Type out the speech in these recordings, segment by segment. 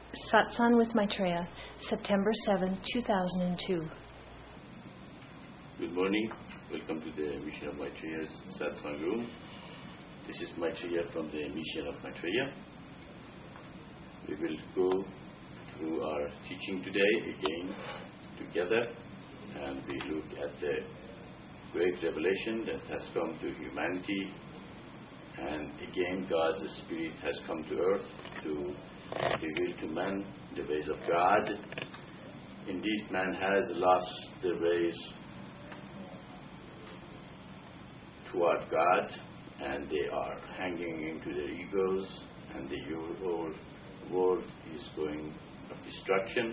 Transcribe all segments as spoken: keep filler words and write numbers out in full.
Satsang with Maitreya, September seventh, two thousand two. Good morning. Welcome to the Mission of Maitreya's Satsang room. This is Maitreya from the Mission of Maitreya. We will go through our teaching today again together, and we look at the great revelation that has come to humanity. And again, God's Spirit has come to earth to reveal to man the ways of God. Indeed, man has lost the ways toward God, and they are hanging into their egos, and the whole world is going of destruction,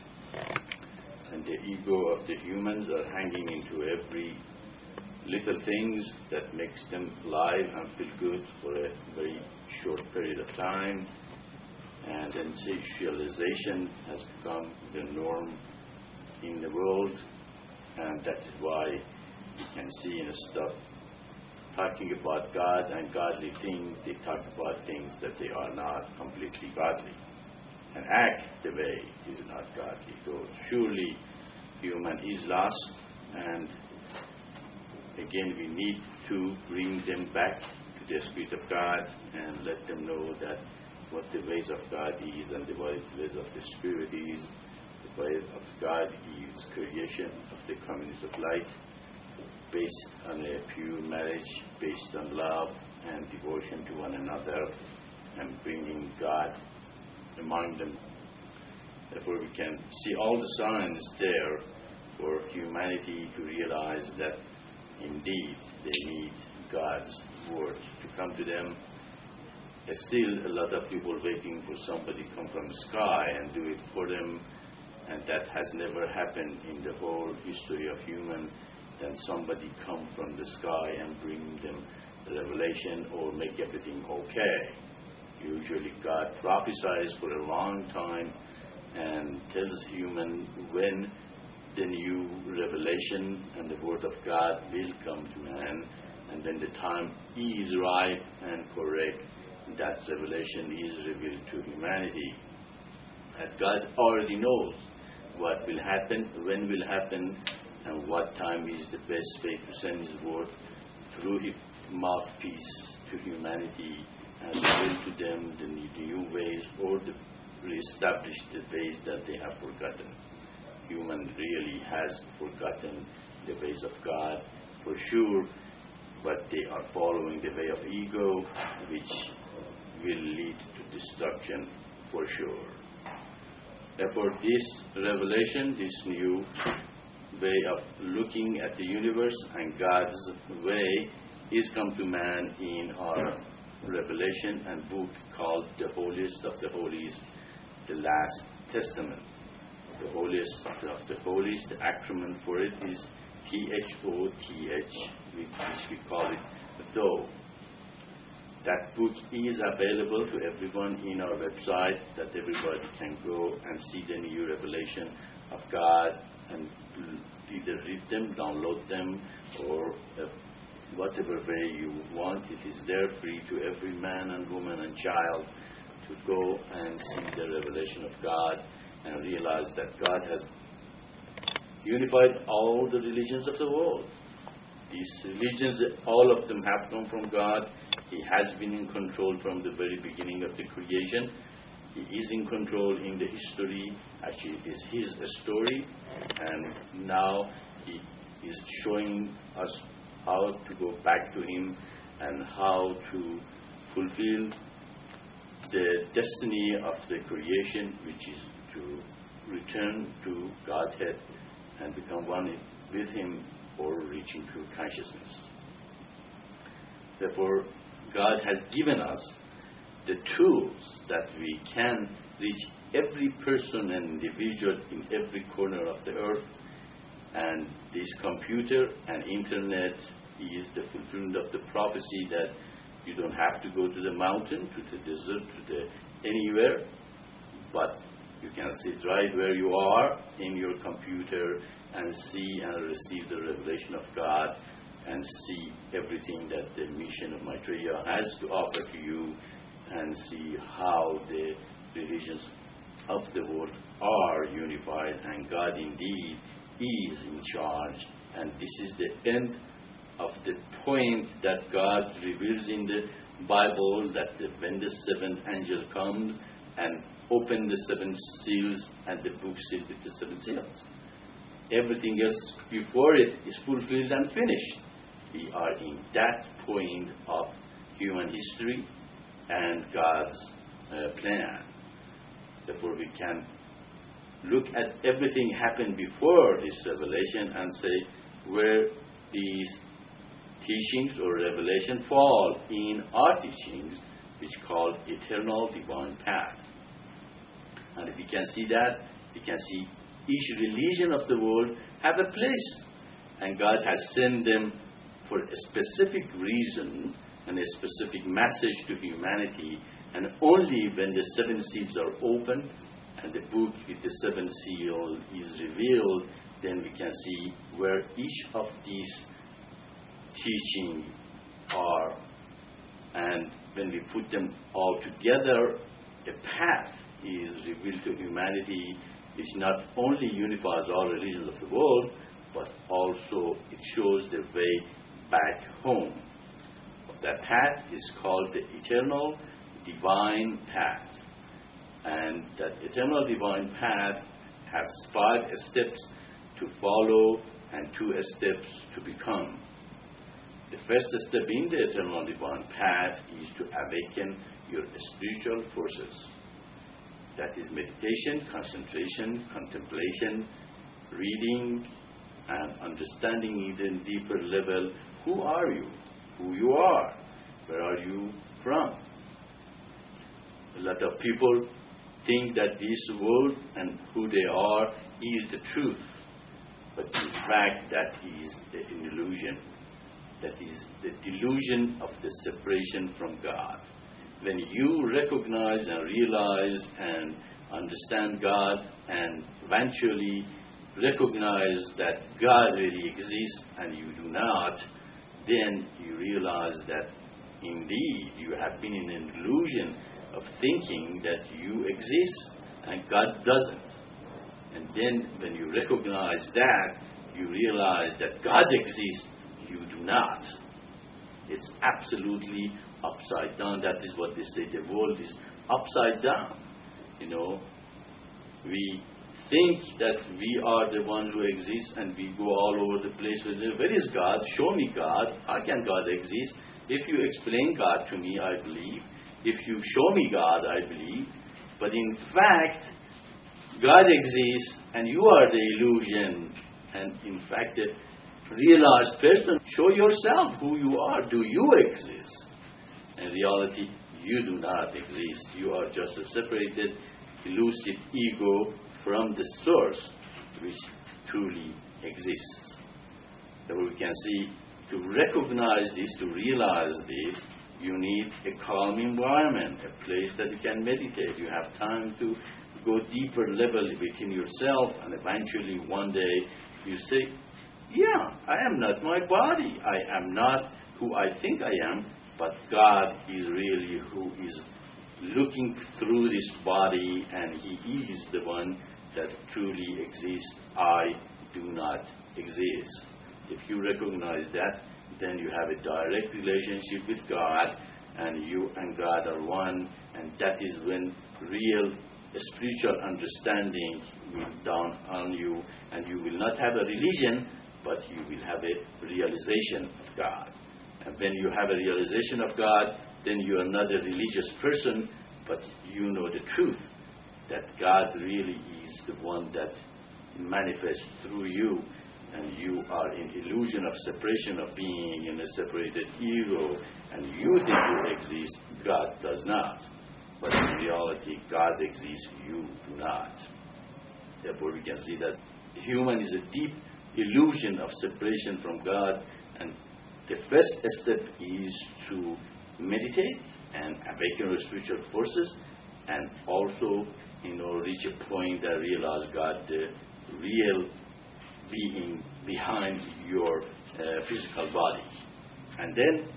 and the ego of the humans are hanging into every little things that makes them live and feel good for a very short period of time. And then sexualization has become the norm in the world, and that is why you can see in stuff talking about God and godly things, they talk about things that they are not completely godly, and act the way is not godly. So surely human is lost, and again we need to bring them back to the Spirit of God and let them know that what the ways of God is and the ways of the Spirit is. The way of God is creation of the communities of light, based on a pure marriage, based on love and devotion to one another, and bringing God among them. Therefore we can see all the signs there for humanity to realize that indeed they need God's word to come to them. There's still a lot of people waiting for somebody to come from the sky and do it for them, and that has never happened in the whole history of human. Then somebody come from the sky and bring them the revelation or make everything okay. Usually God prophesies for a long time and tells human when the new revelation and the word of God will come to man, and when the time is right and correct, that revelation is revealed to humanity. That God already knows what will happen, when will happen, and what time is the best way to send His word through His mouthpiece to humanity and reveal to them the new ways or to reestablish the ways that they have forgotten. Human really has forgotten the ways of God for sure, but they are following the way of ego, which will lead to destruction for sure. Therefore, this revelation, this new way of looking at the universe and God's way is come to man in our revelation and book called The Holiest of the Holies, the Last Testament. The Holiest of the Holies, the acronym for it is T H O T H, which we call it Though. That book is available to everyone in our website, that everybody can go and see the new revelation of God and either read them, download them, or uh, whatever way you want. It is there free to every man and woman and child to go and see the revelation of God and realize that God has unified all the religions of the world. These religions, all of them have come from God. He has been in control from the very beginning of the creation. He is in control in the history. Actually, it is His story, and now He is showing us how to go back to Him and how to fulfill the destiny of the creation, which is to return to Godhead and become one with Him or reaching true consciousness. Therefore, God has given us the tools that we can reach every person and individual in every corner of the earth, and this computer and internet is the fulfillment of the prophecy that you don't have to go to the mountain, to the desert, to the anywhere, but you can sit right where you are in your computer and see and receive the revelation of God and see everything that the mission of Maitreya has to offer to you, and see how the religions of the world are unified, and God indeed is in charge. And this is the end of the point that God reveals in the Bible, that the, when the seventh angel comes and opens the seven seals and the book sealed with the seven seals. Everything else before it is fulfilled and finished. We are in that point of human history and God's uh, plan. Therefore, we can look at everything happened before this revelation and say where these teachings or revelation fall in our teachings, which is called eternal divine path. And if we can see that, we can see each religion of the world have a place, and God has sent them for a specific reason and a specific message to humanity. And only when the seven seals are opened and the book with the seven seals is revealed, then we can see where each of these teachings are. And when we put them all together, a path is revealed to humanity, which not only unifies all religions of the world, but also it shows the way back home. That path is called the eternal divine path. And that eternal divine path has five steps to follow and two steps to become. The first step in the eternal divine path is to awaken your spiritual forces. That is meditation, concentration, contemplation, reading, and understanding even deeper level who are you, who you are, where are you from. A lot of people think that this world and who they are is the truth, but in fact that is an illusion. That is the delusion of the separation from God. When you recognize and realize and understand God and eventually recognize that God really exists and you do not, then you realize that indeed you have been in an illusion of thinking that you exist and God doesn't. And then when you recognize that, you realize that God exists, you do not. It's absolutely upside down. That is what they say. The world is upside down. You know, we think that we are the one who exists and we go all over the place. Where is God? Show me God. How can God exist? If you explain God to me, I believe. If you show me God, I believe. But in fact, God exists and you are the illusion. And in fact, the realized person, show yourself who you are. Do you exist? In reality, you do not exist. You are just a separated, elusive ego from the source which truly exists. So we can see, to recognize this, to realize this, you need a calm environment, a place that you can meditate. You have time to go deeper level within yourself, and eventually one day you say, yeah, I am not my body. I am not who I think I am, but God is really who is looking through this body, and He is the one that truly exists. I do not exist. If you recognize that, then you have a direct relationship with God, and you and God are one, and that is when real spiritual understanding will dawn on you, and you will not have a religion, but you will have a realization of God. And when you have a realization of God, then you are not a religious person, but you know the truth, that God really is the one that manifests through you, and you are in illusion of separation, of being in a separated ego, and you think you exist, God does not. But in reality, God exists, you do not. Therefore, we can see that human is a deep illusion of separation from God, and the first step is to meditate and awaken your spiritual forces, and also, you know, reach a point that realize God, the real being behind your uh, physical body. And then,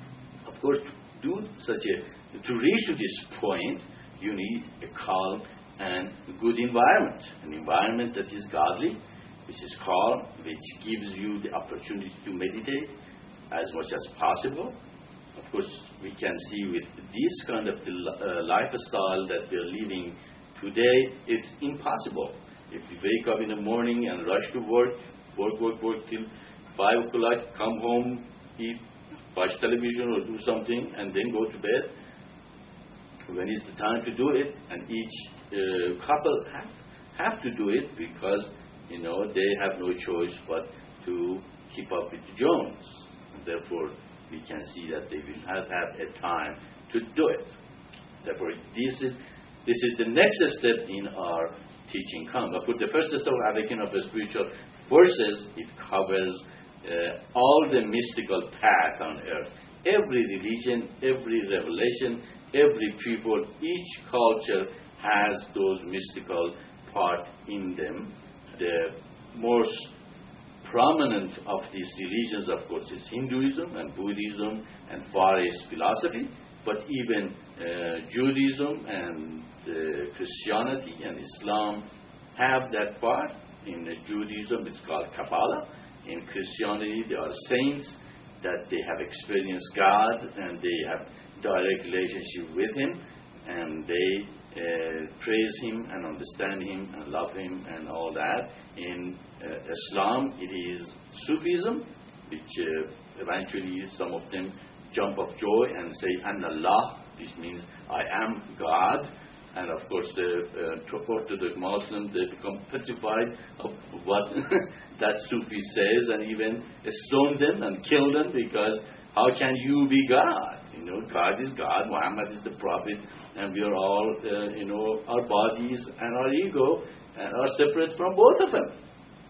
of course, to do such a, to reach to this point, you need a calm and good environment, an environment that is godly, which is calm, which gives you the opportunity to meditate as much as possible. Of course, we can see with this kind of uh, lifestyle that we are living today, it's impossible. If you wake up in the morning and rush to work, work, work, work till five o'clock, come home, eat, watch television or do something, and then go to bed, when is the time to do it? And each uh, couple have, have to do it because, you know, they have no choice but to keep up with the Jones. And therefore, we can see that they will have, have a time to do it. Therefore, this is this is the next step in our teaching come. But for the first step of awakening of the spiritual forces, it covers uh, all the mystical path on earth. Every religion, every revelation, every people, each culture has those mystical part in them. The most prominent of these religions, of course, is Hinduism and Buddhism and Far East philosophy, but even uh, Judaism and uh, Christianity and Islam have that part. In uh, Judaism, it's called Kabbalah. In Christianity, there are saints that they have experienced God and they have direct relationship with Him, and they uh, praise Him and understand Him and love Him and all that. In uh, Islam, it is Sufism, which uh, eventually some of them jump of joy and say, "An Allah," which means I am God. And of course, the uh, Orthodox Muslims, they become petrified of what that Sufi says, and even stone them and kill them, because how can you be God? You know, God is God, Muhammad is the Prophet, and we are all, uh, you know, our bodies and our ego and are separate from both of them.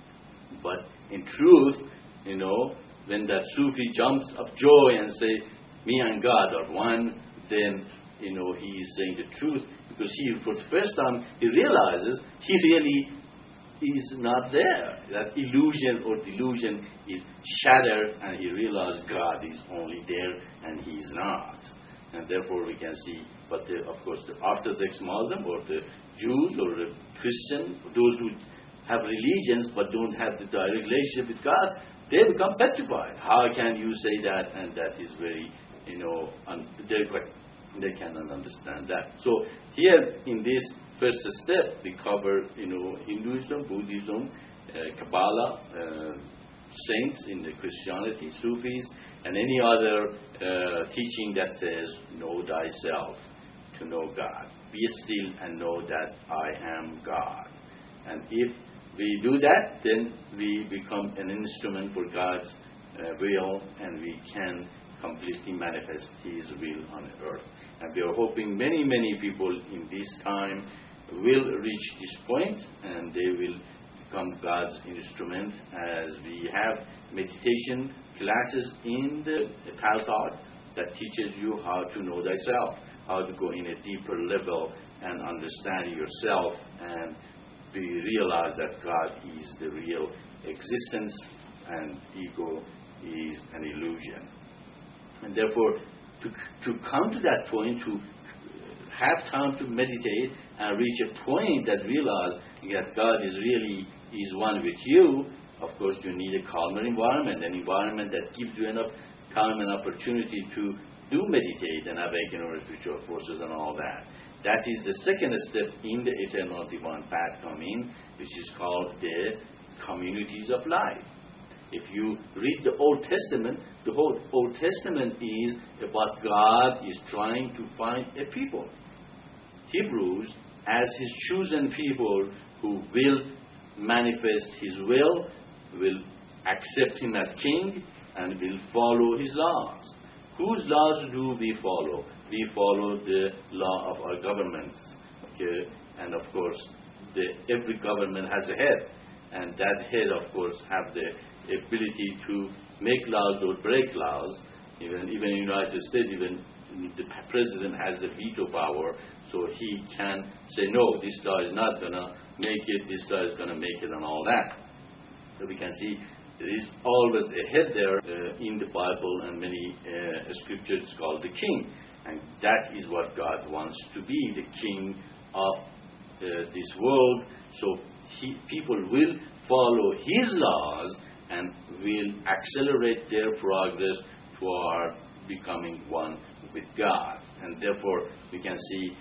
But in truth, you know, when that Sufi jumps of joy and say, me and God are one, then, you know, he is saying the truth, because he, for the first time, he realizes he really is not there. That illusion or delusion is shattered, and he realizes God is only there and he is not. And therefore we can see, but the, of course the Orthodox Muslim or the Jews or the Christian, those who have religions but don't have the direct relationship with God, they become petrified. How can you say that? And that is very, you know, un- they, they cannot understand that. So here in this first step, we cover, you know, Hinduism, Buddhism, uh, Kabbalah, uh, saints in the Christianity, Sufis, and any other uh, teaching that says, know thyself, to know God. Be still and know that I am God. And if we do that, then we become an instrument for God's uh, will, and we can completely manifest His will on earth. And we are hoping many, many people in this time will reach this point, and they will become God's instrument, as we have meditation classes in the Talmud that teaches you how to know thyself, how to go in a deeper level and understand yourself, and we realize that God is the real existence and ego is an illusion. And therefore, to, to come to that point, to have time to meditate and reach a point that realize that God is really is one with you, of course you need a calmer environment, an environment that gives you enough time and opportunity to do meditate and awaken our spiritual forces and all that. That is the second step in the eternal divine path coming, which is called the communities of life. If you read the Old Testament, the whole Old Testament is about God is trying to find a people. Hebrews, as His chosen people who will manifest His will, will accept Him as King, and will follow His laws. Whose laws do we follow? We follow the law of our governments. Okay, and of course, the, every government has a head, and that head, of course, have the ability to make laws or break laws. Even even in the United States, even the president has the veto power, so he can say, no, this law is not going to make it, this law is going to make it, and all that. So we can see there is always a head there uh, in the Bible, and many uh, scriptures called the king. And that is what God wants to be, the king of uh, this world, so he, people will follow his laws and will accelerate their progress toward becoming one with God. And therefore, we can see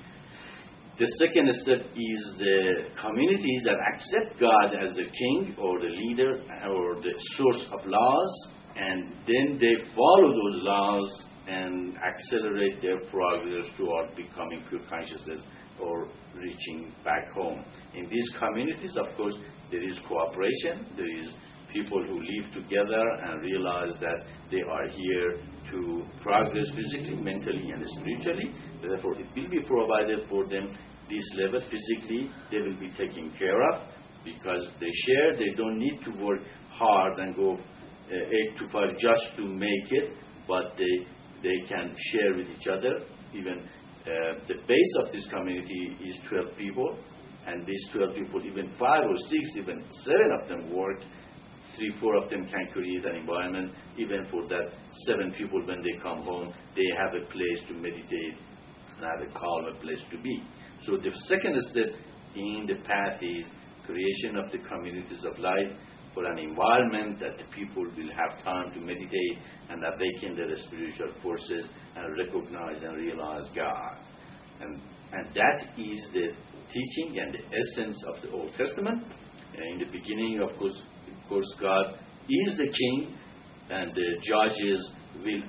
the second step is the communities that accept God as the king or the leader or the source of laws, and then they follow those laws and accelerate their progress toward becoming pure consciousness or reaching back home. In these communities, of course, there is cooperation. There is people who live together and realize that they are here to progress physically, mentally, and spiritually. Therefore, it will be provided for them this level. Physically, they will be taken care of because they share. They don't need to work hard and go uh, eight to five just to make it, but they they can share with each other. Even uh, the base of this community is twelve people, and these twelve people, even five or six, even seven of them work. Three, four of them can create an environment. Even for that seven people, when they come home, they have a place to meditate and have a calm place to be. So the second step in the path is creation of the communities of light for an environment that the people will have time to meditate and awaken their spiritual forces and recognize and realize God. And, and that is the teaching and the essence of the Old Testament. And in the beginning, of course, of course, God is the king, and the judges will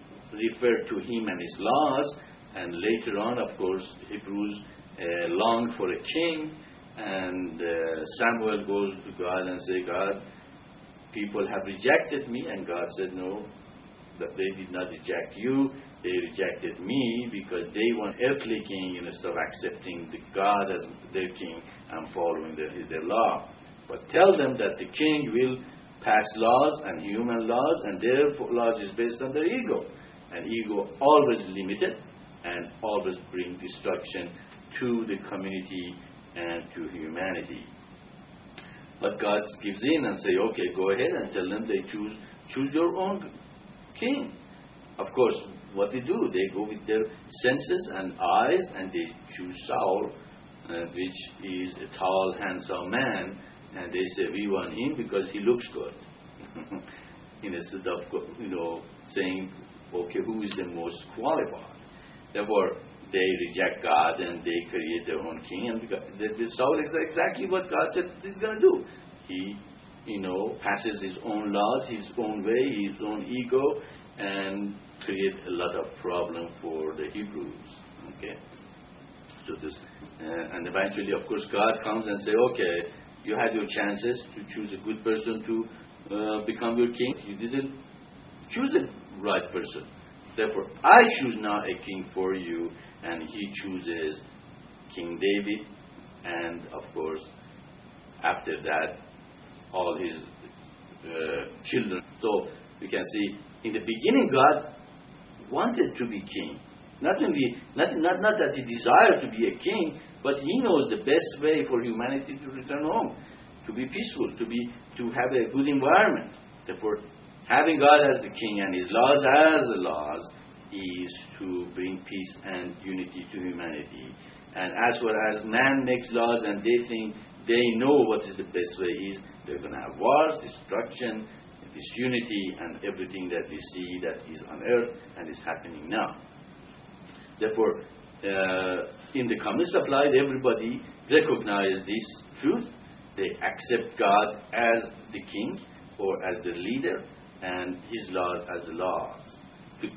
refer to him and his laws. And later on, of course, Hebrews uh, long for a king, and uh, Samuel goes to God and say, God, people have rejected me, and God said, no, that they did not reject you, they rejected me because they want earthly king instead of accepting the God as their king and following their, their law. But tell them that the king will pass laws and human laws, and their laws is based on their ego. And ego always limited and always bring destruction to the community and to humanity. But God gives in and say, okay, go ahead and tell them they choose choose your own king. Of course, what they do, they go with their senses and eyes, and they choose Saul, uh, which is a tall, handsome man, and they say, we want him because he looks good. Instead of, you know, saying, okay, who is the most qualified? Therefore, they reject God and they create their own king. And the, the Saul is exactly what God said he's going to do. He, you know, passes his own laws, his own way, his own ego, and create a lot of problem for the Hebrews. Okay, so this, uh, and eventually, of course, God comes and say, okay, you had your chances to choose a good person to uh, become your king. You didn't choose the right person. Therefore, I choose now a king for you, and he chooses King David, and of course, after that, all his uh, children. So we can see in the beginning, God wanted to be king. Not only, not, not, not that he desired to be a king, but he knows the best way for humanity to return home, to be peaceful, to be to have a good environment. Therefore, having God as the king and his laws as the laws is to bring peace and unity to humanity. And as far as man makes laws and they think they know what is the best way is, they're going to have wars, destruction, disunity, and everything that we see that is on earth and is happening now. Therefore, uh, in the communist of light, everybody recognizes this truth. They accept God as the king or as the leader and his laws as the laws. To,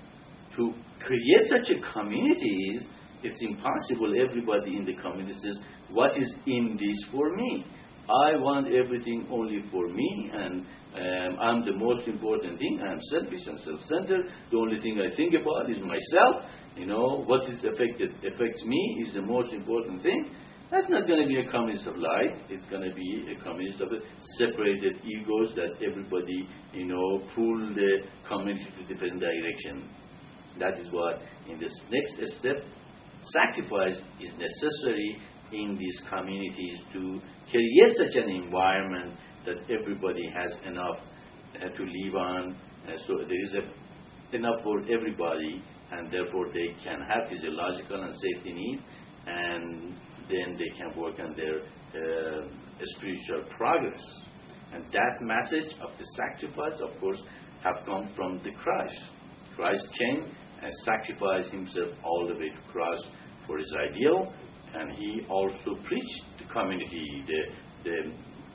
to create such a community, it's impossible. Everybody in the community says, what is in this for me? I want everything only for me, and um, I'm the most important thing. I'm selfish and self-centered. The only thing I think about is myself. You know, what is affected affects me is the most important thing. That's not going to be a communist of light. It's going to be a communist of separated egos that everybody, you know, pull the community to different direction. That is what, in this next step, sacrifice is necessary in these communities to create such an environment that everybody has enough uh, to live on. Uh, so there is a, enough for everybody, and therefore they can have physiological and safety needs, and then they can work on their uh, spiritual progress. And that message of the sacrifice, of course, have come from the Christ. Christ came and sacrificed himself all the way to cross for his ideal, and he also preached the community. The, the,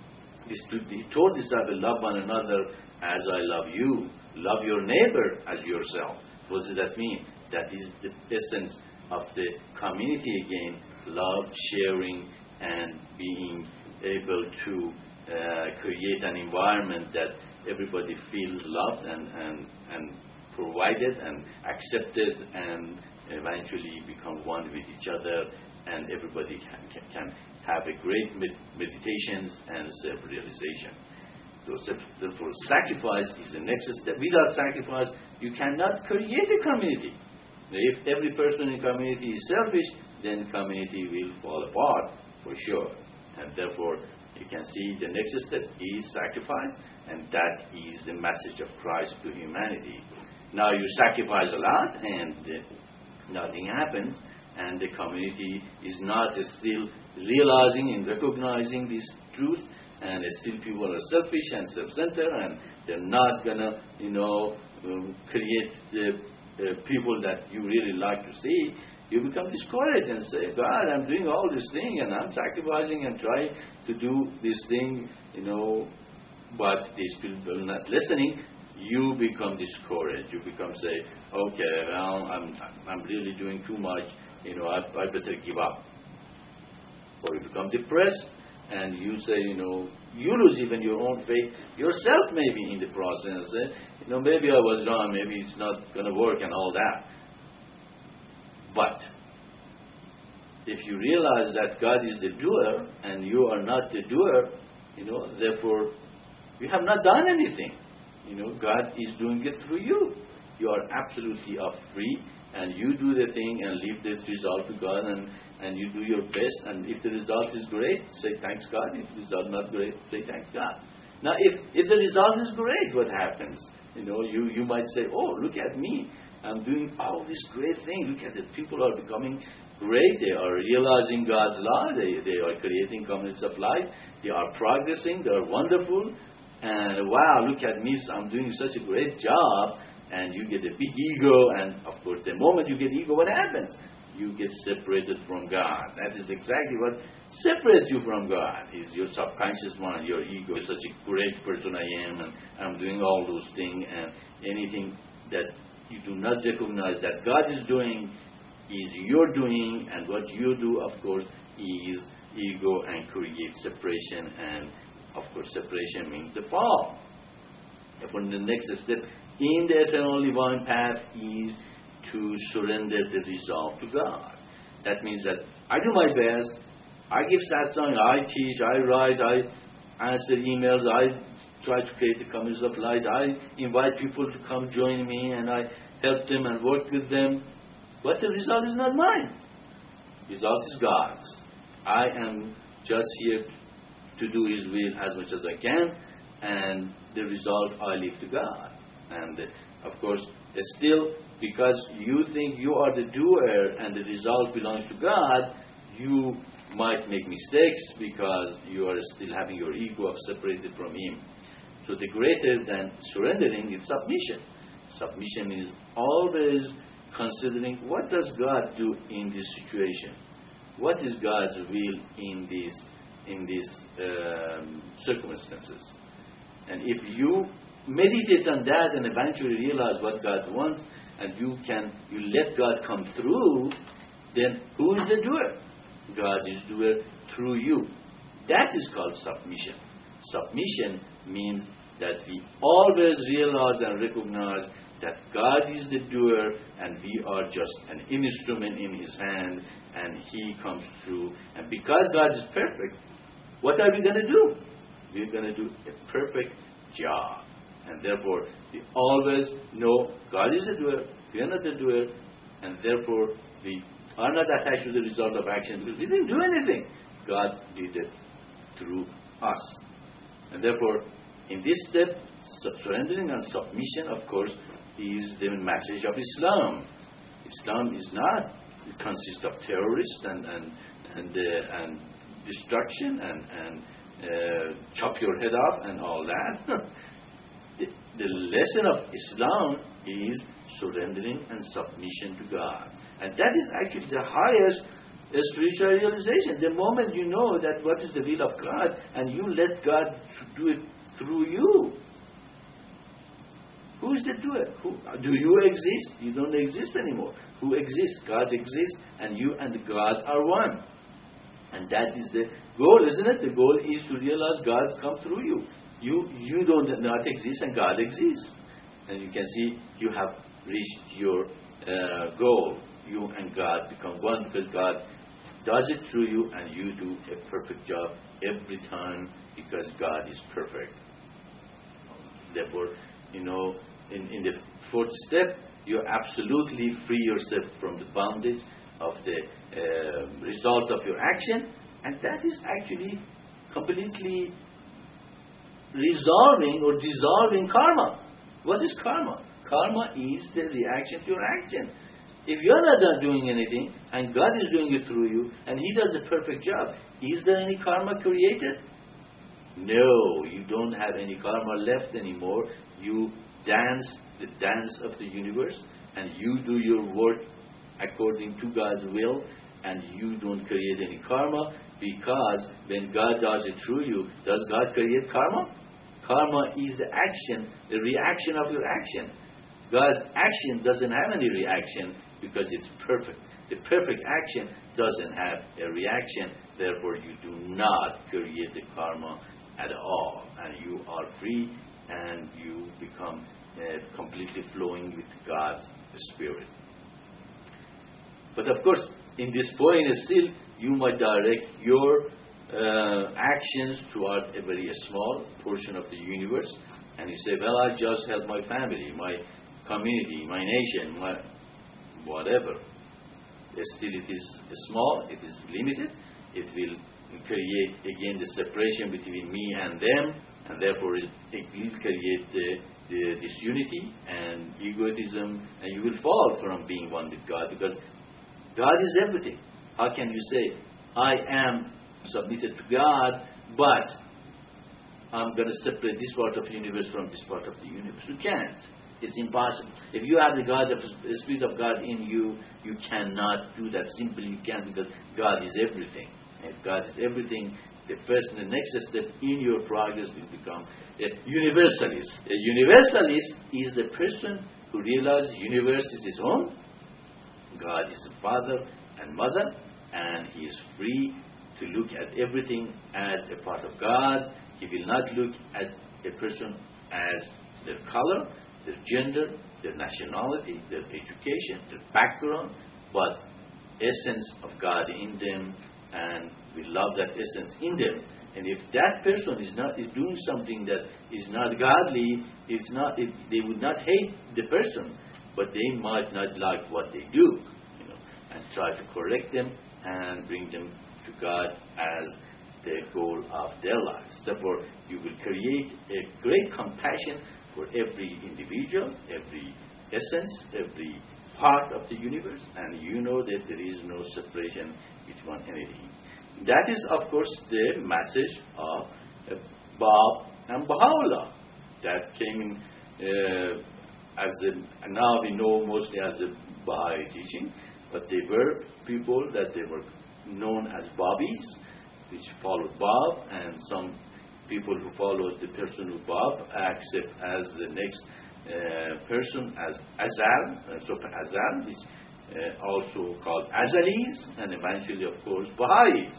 he told his disciples, love one another as I love you. Love your neighbor as yourself. What does that mean? That is the essence of the community again, love, sharing, and being able to uh, create an environment that everybody feels loved and, and, and provided and accepted, and eventually become one with each other, and everybody can, can have a great med- meditations and self-realization. So, therefore, sacrifice is the next step. Without sacrifice, you cannot create a community. If every person in the community is selfish, then the community will fall apart for sure. And therefore, you can see the next step is sacrifice, and that is the message of Christ to humanity. Now you sacrifice a lot, and uh, nothing happens, and the community is not uh, still realizing and recognizing this truth, and uh, still people are selfish and self-centered, and they're not gonna, you know, um, create the uh, people that you really like to see. You become discouraged and say, God, I'm doing all this thing, and I'm sacrificing and trying to do this thing, you know, but these people are not listening. You become discouraged. You become say, okay, well, I'm I'm really doing too much. You know, I, I better give up. Or you become depressed, and you say, you know, you lose even your own faith yourself, maybe in the process. Eh? You know, maybe I was wrong. Maybe it's not going to work, and all that. But if you realize that God is the doer and you are not the doer, you know, therefore you have not done anything. You know, God is doing it through you. You are absolutely up free, and you do the thing and leave this result to God, and, and you do your best. And if the result is great, say thanks God. If the result is not great, say thanks God. Now, if, if the result is great, what happens? You know, you, you might say, oh, look at me. I'm doing all this great thing. Look at it. People are becoming great. They are realizing God's law. They, they are creating communities of life. They are progressing. They are wonderful. And wow, look at me. I'm doing such a great job. And you get a big ego. And of course, the moment you get ego, what happens? You get separated from God. That is exactly what separates you from God. Is your subconscious mind, your ego. You're such a great person I am. And I'm doing all those things. And anything that you do not recognize that God is doing is you're doing, and what you do, of course, is ego and create separation, and of course separation means the fall. Therefore, the next step in the eternal divine path is to surrender the resolve to God. That means that I do my best, I give satsang, I teach, I write, I answer emails, I try to create the communities of light. I invite people to come join me, and I help them and work with them. But the result is not mine. The result is God's. I am just here to do His will as much as I can, and the result I leave to God. And uh, of course, still, because you think you are the doer and the result belongs to God, you might make mistakes because you are still having your ego of separated from Him. So the greater than surrendering is submission. Submission is always considering what does God do in this situation? What is God's will in this in these um, circumstances? And if you meditate on that and eventually realize what God wants, and you can you let God come through, then who is the doer? God is doer through you. That is called submission. Submission means that we always realize and recognize that God is the doer and we are just an instrument in His hand, and He comes through. And because God is perfect, what are we going to do? We're going to do a perfect job. And therefore, we always know God is the doer, we are not the doer, and therefore we are not attached to the result of action because we didn't do anything. God did it through us. And therefore, in this step, surrendering and submission, of course, is the message of Islam. Islam is not, it consists of terrorists and, and, and uh, and destruction and and uh, chop your head off and all that. the, the lesson of Islam is surrendering and submission to God, and that is actually the highest uh, spiritual realization. The moment you know that what is the will of God, and you let God do it through you. Who is the doer? Who, do you exist? You don't exist anymore. Who exists? God exists, and you and God are one. And that is the goal, isn't it? The goal is to realize God's come through you. You you don't not exist, and God exists. And you can see you have reached your uh, goal. You and God become one because God does it through you, and you do a perfect job every time because God is perfect. Therefore, you know, in, in the fourth step, you absolutely free yourself from the bondage of the uh, result of your action, and that is actually completely resolving or dissolving karma. What is karma? Karma is the reaction to your action. If you're not done doing anything, and God is doing it through you, and He does a perfect job, is there any karma created? No, you don't have any karma left anymore. You dance the dance of the universe, and you do your work according to God's will, and you don't create any karma, because when God does it through you, does God create karma? Karma is the action, the reaction of your action. God's action doesn't have any reaction because it's perfect. The perfect action doesn't have a reaction, therefore you do not create the karma at all, and you are free, and you become uh, completely flowing with God's Spirit. But of course, in this point, still, you might direct your uh, actions toward a very small portion of the universe, and you say, well, I just help my family, my community, my nation, my whatever. Still, it is small, it is limited, it will create again the separation between me and them, and therefore it, it will create the, the disunity and egotism, and you will fall from being one with God, because God is everything. How can you say, I am submitted to God, but I'm going to separate this part of the universe from this part of the universe? You can't. It's impossible. If you have the God, of, the Spirit of God in you, you cannot do that. Simply you can't, because God is everything. If God is everything, the first and the next step in your progress will become a universalist. A universalist is the person who realizes the universe is his home, God is the father and mother, and he is free to look at everything as a part of God. He will not look at a person as their color, their gender, their nationality, their education, their background, but essence of God in them, and we love that essence in them. And if that person is not is doing something that is not godly, it's not it, they would not hate the person, but they might not like what they do, you know, and try to correct them and bring them to God as the goal of their lives. Therefore, you will create a great compassion for every individual, every essence, every part of the universe, and you know that there is no separation between anything. That is, of course, the message of uh, Bab and Baha'u'llah that came in uh, as the, now we know mostly as the Baha'i teaching, but they were people that they were known as Babis, which followed Bab, and some people who followed the person of Bab accept as the next uh, person as Azal, uh, so Azal, which uh, also called Azalis, and eventually, of course, Baha'is.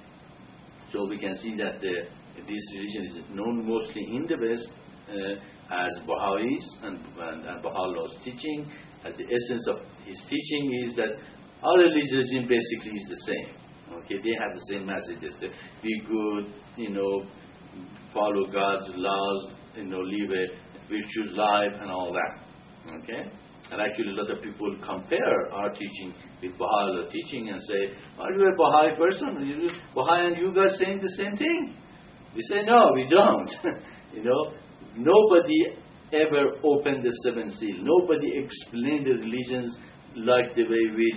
So we can see that the, this religion is known mostly in the West uh, as Baha'is, and, and, and Baha'u'llah's teaching. And the essence of his teaching is that our religion basically is the same. Okay, they have the same messages. Be good, you know, follow God's laws, you know, live a virtuous life and all that. Okay? And actually a lot of people compare our teaching with Baha'u'llah teaching and say, are you a Baha'i person? You, Baha'i and you guys saying the same thing? We say, no, we don't. You know, nobody ever opened the seventh seal. Nobody explained the religions like the way we do.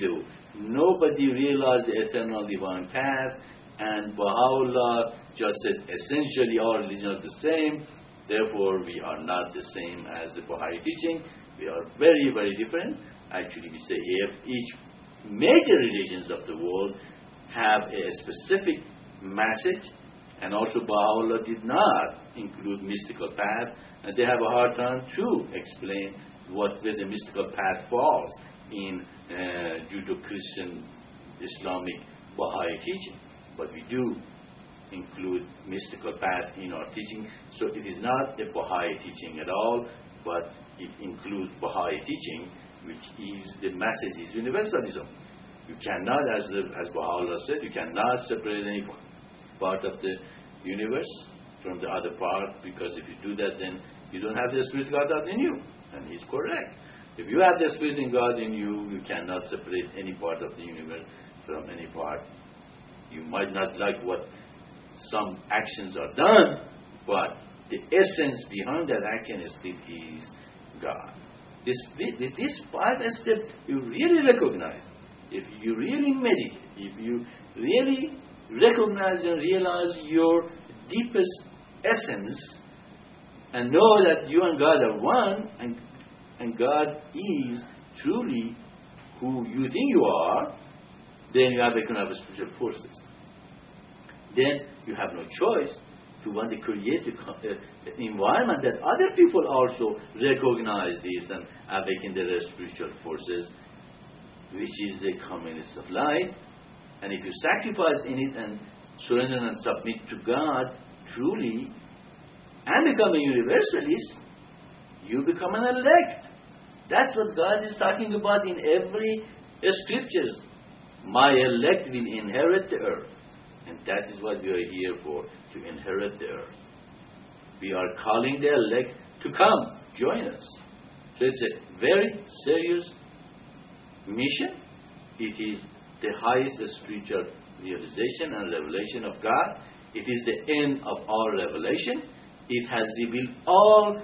nobody realized the eternal divine path, and Baha'u'llah just said essentially all religions are the same, therefore we are not the same as the Baha'i teaching. We are very, very different. Actually, we say if each major religions of the world have a specific message, and also Baha'u'llah did not include mystical path, and they have a hard time to explain what where the mystical path falls in uh, Judeo-Christian, Islamic, Baha'i teaching. But we do include mystical path in our teaching, so it is not a Baha'i teaching at all, but it includes Baha'i teaching, which is the message is universalism. You cannot, as the, as Baha'u'llah said, you cannot separate any part of the universe from the other part, because if you do that, then you don't have the Spirit of God in you. And he's correct. If you have the Spirit of God in you, you cannot separate any part of the universe from any part. You might not like what some actions are done, but the essence behind that action is still is God. This, this five steps you really recognize. If you really meditate, if you really recognize and realize your deepest essence, and know that you and God are one, and, and God is truly who you think you are, then you have economic spiritual forces. Then you have no choice to want to create an environment that other people also recognize this and awaken their spiritual forces, which is the communists of light. And if you sacrifice in it and surrender and submit to God truly, and become a universalist, you become an elect. That's what God is talking about in every scriptures. My elect will inherit the earth. And that is what we are here for, to inherit the earth. We are calling the elect to come, join us. So it's a very serious mission. It is the highest spiritual realization and revelation of God. It is the end of all revelation. It has revealed all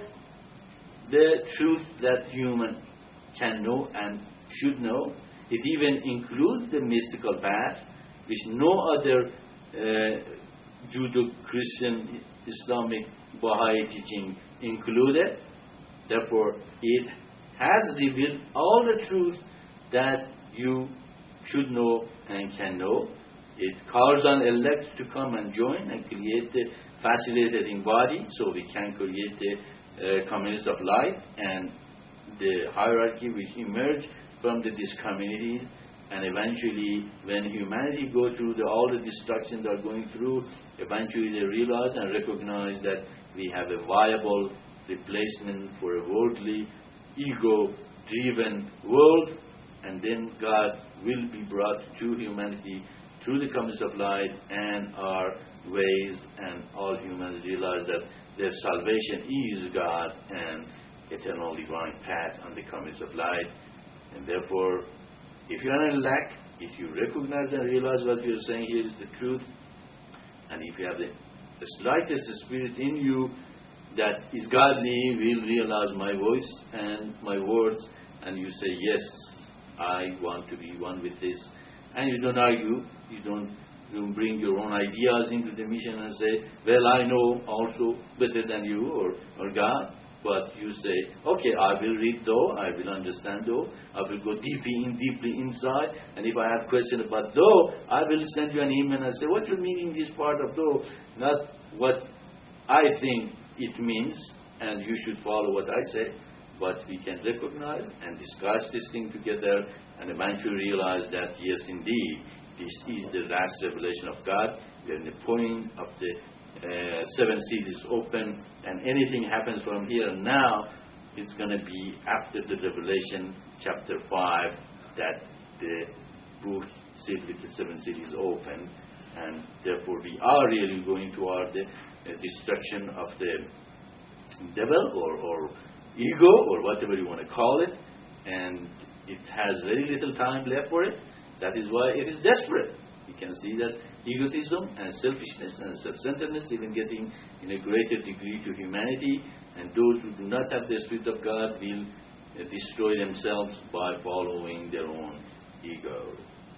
the truth that human can know and should know. It even includes the mystical path, which no other uh, Judeo-Christian, Islamic, Baha'i teaching included. Therefore, it has revealed all the truth that you should know and can know. It calls on elects to come and join and create the facilitating body, so we can create the uh, communities of light and the hierarchy which emerge from the, these communities. And eventually, when humanity go through the, all the destruction they are going through, eventually they realize and recognize that we have a viable replacement for a worldly, ego-driven world, and then God will be brought to humanity through the comings of light and our ways, and all humans realize that their salvation is God and eternal divine path on the comings of light. And therefore, if you are an elect, if you recognize and realize what we are saying here is the truth, and if you have the, the slightest spirit in you that is godly, will realize my voice and my words, and you say, yes, I want to be one with this. And you don't argue, you don't, you don't bring your own ideas into the mission and say, well, I know also better than you or, or God. But you say, okay, I will read though, I will understand though, I will go deeply in, deeply inside, and if I have question about though, I will send you an email and say, what you mean in this part of though? Not what I think it means, and you should follow what I say, but we can recognize and discuss this thing together, and eventually realize that, yes, indeed, this is the last revelation of God. We are in the point of the Uh, seven seals is open, and anything happens from here now, it's going to be after the Revelation chapter five that the book sealed with the seven seals is open, and therefore we are really going toward the uh, destruction of the devil or, or ego or whatever you want to call it, and it has very little time left for it. That is why it is desperate. You can see that egotism and selfishness and self-centeredness even getting in a greater degree to humanity, and those who do not have the Spirit of God will uh, destroy themselves by following their own ego.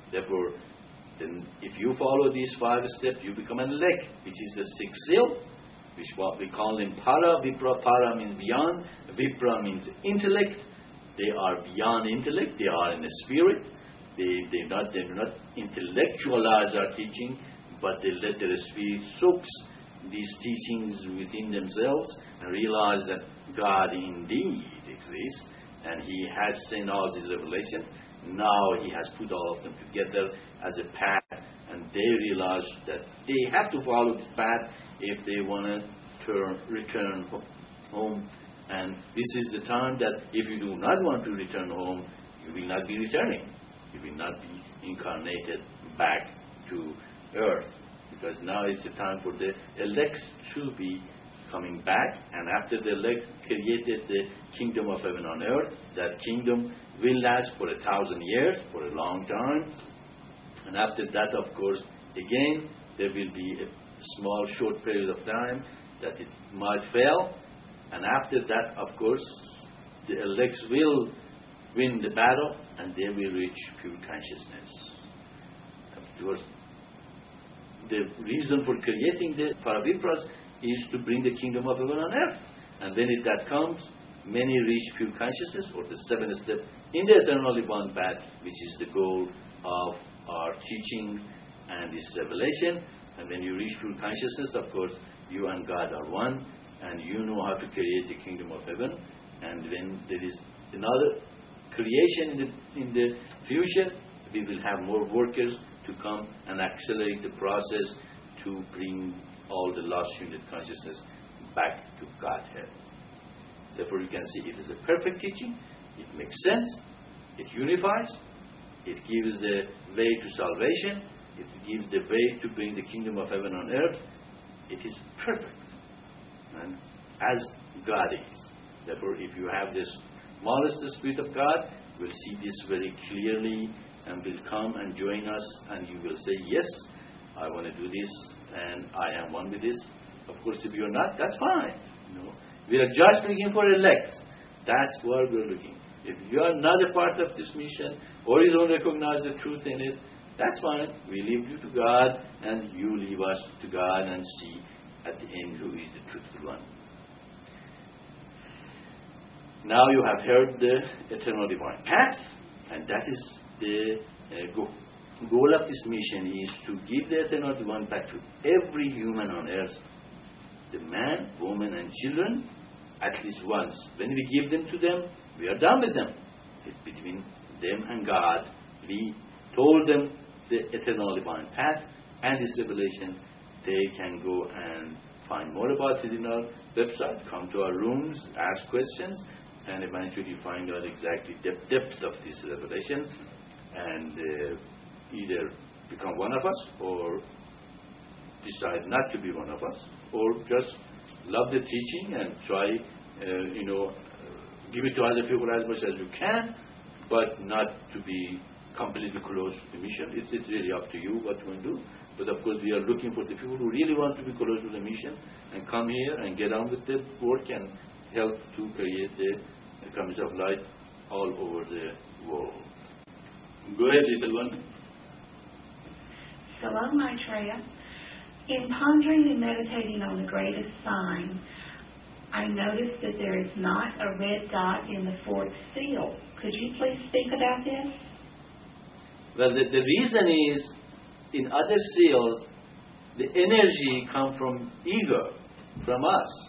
Therefore, then if you follow these five steps, you become an elect, which is the sixth seal, which what we call them para. Vipra, para means beyond. Vipra means intellect. They are beyond intellect. They are in the spirit. They they not they do not intellectualize our teaching, but they let their spirit soaks these teachings within themselves and realize that God indeed exists and He has sent all these revelations. Now He has put all of them together as a path, and they realize that they have to follow this path if they want to turn, return home. And this is the time that if you do not want to return home, you will not be returning. You will not be incarnated back to earth. Because now it's the time for the elect to be coming back. And after the elect created the kingdom of heaven on earth, that kingdom will last for a thousand years, for a long time. And after that, of course, again, there will be a small, short period of time that it might fail. And after that, of course, the elects will win the battle and they will reach pure consciousness. Of course, the reason for creating the Paravipras is to bring the kingdom of heaven on earth. And when it, that comes, many reach pure consciousness, or the seventh step in the eternally one path, which is the goal of our teaching and this revelation. And when you reach pure consciousness, of course, you and God are one, and you know how to create the kingdom of heaven. And when there is another creation in the, in the future, we will have more workers to come and accelerate the process to bring all the lost unit consciousness back to Godhead. Therefore, you can see it is a perfect teaching. It makes sense. It unifies. It gives the way to salvation. It gives the way to bring the kingdom of heaven on earth. It is perfect. And as God is. Therefore, if you have this smallest Spirit of God, you will see this very clearly and will come and join us, and you will say, yes, I want to do this, and I am one with this. Of course, if you are not, that's fine. You know, we are just looking for elects. That's what we are looking. If you are not a part of this mission, or you don't recognize the truth in it, that's fine. We leave you to God, and you leave us to God, and see at the end who is the truthful one. Now you have heard the eternal divine path, and that is the uh, goal. goal of this mission is to give the eternal divine path to every human on earth, the man, woman, and children, at least once. When we give them to them, we are done with them. It's between them and God. We told them the eternal divine path and this revelation. They can go and find more about it in our website, come to our rooms, ask questions, and eventually find out exactly the depth of this revelation, and uh, either become one of us or decide not to be one of us, or just love the teaching and try, uh, you know, give it to other people as much as you can, but not to be completely close to the mission. It's, it's really up to you what you want to do. But of course, we are looking for the people who really want to be close to the mission and come here and get on with the work and help to create the comings of light all over the world. Go ahead, little one. Shalom, Maitreya. In pondering and meditating on the greatest sign, I noticed that there is not a red dot in the fourth seal. Could you please speak about this? Well, the, the reason is, in other seals, the energy comes from ego, from us.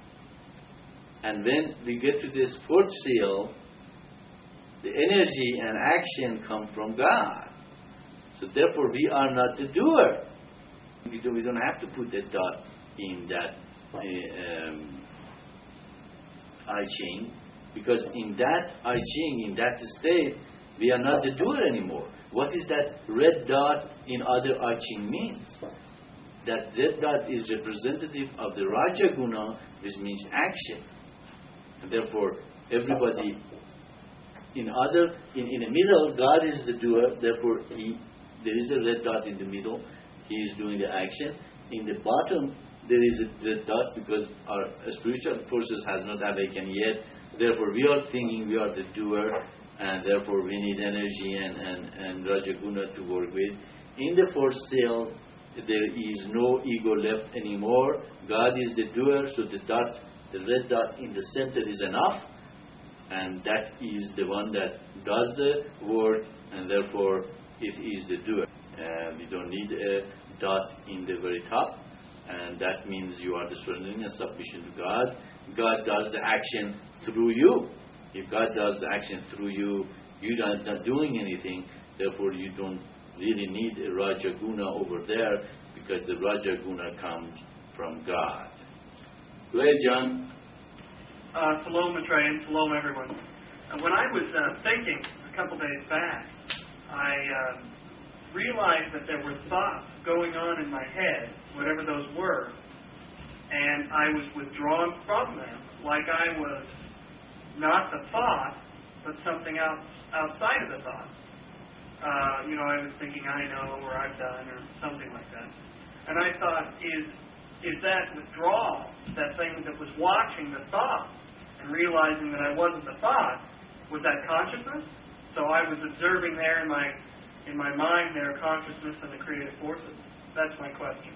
And when we get to this fourth seal, the energy and action come from God. So therefore, we are not the doer. We don't, we don't have to put that dot in that uh, um, I Ching, because in that I Ching, in that state, we are not the doer anymore. What is that red dot in other I Ching means? That red dot is representative of the Raja Guna, which means action. And therefore, everybody in other, in, in the middle, God is the doer, therefore he, there is a red dot in the middle, he is doing the action. In the bottom, there is a red dot because our spiritual forces has not awakened yet, therefore we are thinking we are the doer, and therefore we need energy and, and, and Rajaguna to work with. In the fourth seal, there is no ego left anymore. God is the doer, so the dot, the red dot in the center is enough, and that is the one that does the work, and therefore it is the doer. Uh, we don't need a dot in the very top, and that means you are the surrendering and submission to God. God does the action through you. If God does the action through you, you are not doing anything, therefore you don't really need a Rajaguna over there, because the Rajaguna comes from God. Go ahead, John. Uh, Shalom, Maitreya, and shalom, everyone. Uh, when I was uh, thinking a couple days back, I uh, realized that there were thoughts going on in my head, whatever those were, and I was withdrawn from them, like I was not the thought, but something else outside of the thought. Uh, you know, I was thinking, I know, or I've done, or something like that. And I thought, is is that withdrawal, that thing that was watching the thought and realizing that I wasn't the thought, was that consciousness? So I was observing there in my in my mind their consciousness and the creative forces. That's my question.